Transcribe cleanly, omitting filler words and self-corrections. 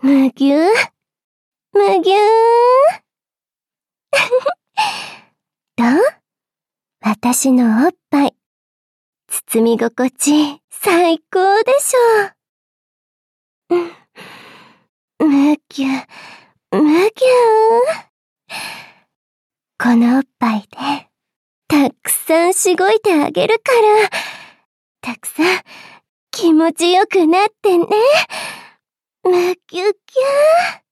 むぎゅー、むぎゅー。どう？私のおっぱい、包み心地最高でしょ。むぎゅ、むぎゅー。このおっぱいで、たくさんしごいてあげるから、たくさん気持ちよくなってね。むぎゅぎゅー。